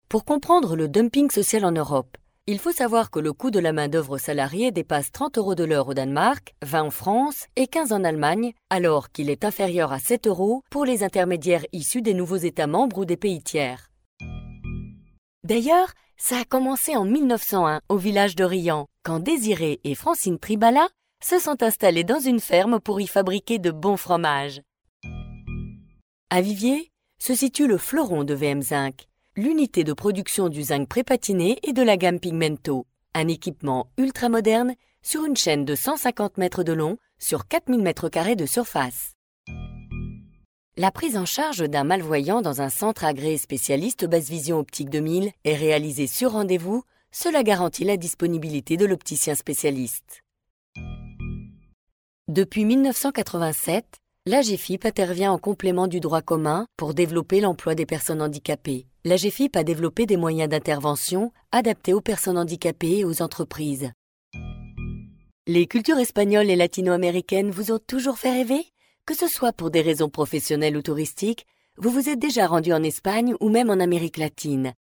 Pour comprendre le dumping social en Europe, il faut savoir que le coût de la main-d'œuvre salariée dépasse 30 € de l'heure au Danemark, 20 en France et 15 en Allemagne, alors qu'il est inférieur à 7 € pour les intermédiaires issus des nouveaux États membres ou des pays tiers. D'ailleurs, ça a commencé en 1901 au village de Riant, quand Désiré et Francine Tribala se sont installés dans une ferme pour y fabriquer de bons fromages. À Viviers se situe le fleuron de VM Zinc, l'unité de production du zinc prépatiné et de la gamme Pigmento, un équipement ultramoderne sur une chaîne de 150 mètres de long sur 4000 m² de surface. La prise en charge d'un malvoyant dans un centre agréé spécialiste Basse Vision Optique 2000 est réalisée sur rendez-vous, cela garantit la disponibilité de l'opticien spécialiste. Depuis 1987, l'AGEFIP intervient en complément du droit commun pour développer l'emploi des personnes handicapées. L'AGEFIP a développé des moyens d'intervention adaptés aux personnes handicapées et aux entreprises. Les cultures espagnoles et latino-américaines vous ont toujours fait rêver ? Que ce soit pour des raisons professionnelles ou touristiques, vous vous êtes déjà rendu en Espagne ou même en Amérique latine.